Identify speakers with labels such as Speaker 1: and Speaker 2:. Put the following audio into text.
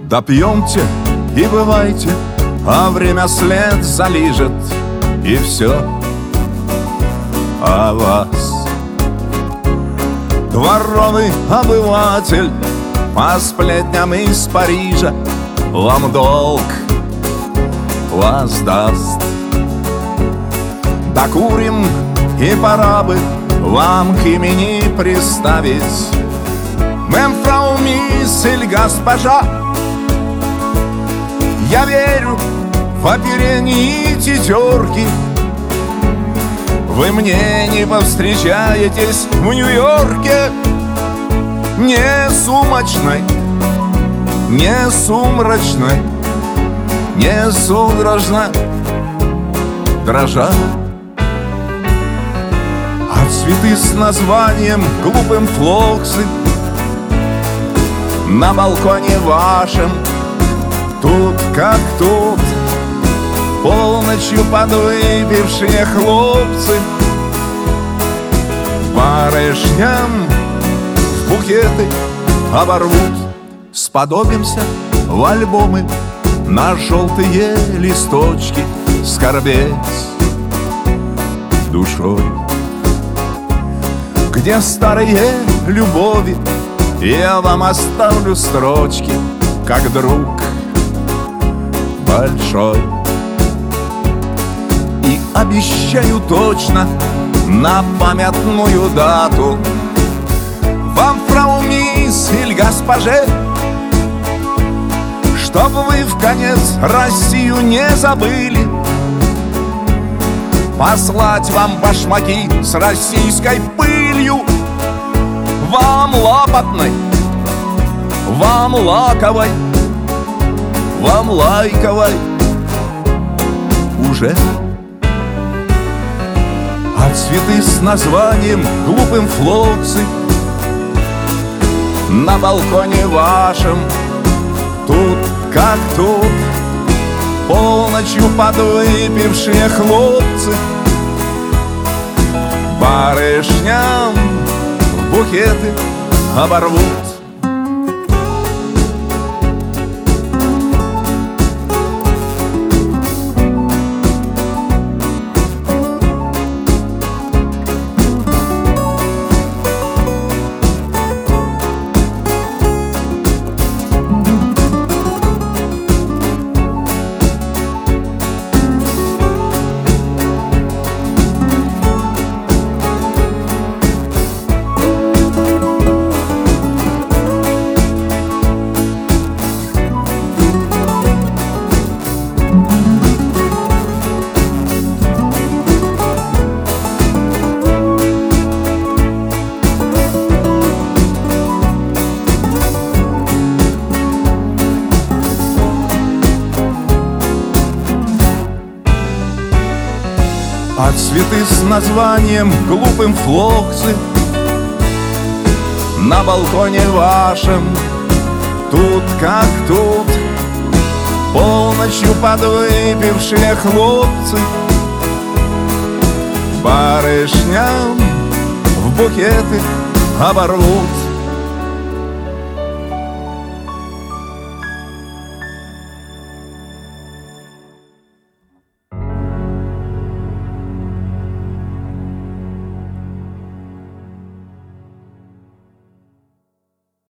Speaker 1: Допьемте и бывайте, а время след залижет, и все о вас. Дворовый обыватель по сплетням из Парижа вам долг воздаст. Докурим, и пора бы вам к имени приставить мемфрау, мисс или госпожа. Я верю в оперение и тетерки. Вы мне не повстречаетесь в Нью-Йорке, не сумочной, не сумрачной, не судорожно дрожа. А цветы с названием глупым флоксы на балконе вашем тут как тут, полночью подвыпившие хлопцы барышням в букеты оборвут. Сподобимся в альбомы на желтые листочки скорбеть душой, где старые любови я вам оставлю строчки, как друг большой. И обещаю точно на памятную дату вам, фрау, мисс или госпоже, чтоб вы вконец Россию не забыли, послать вам башмаки с российской пылью, вам лопатной, вам лаковой, вам лайковой уже. А цветы с названием глупым флоксы на балконе вашем тут как тут, полночью подвыпившие хлопцы барышням в букеты оборвут. А цветы с названием глупым флоксы на балконе вашем тут как тут, полночью подвыпившие хлопцы барышням в букеты оборвут.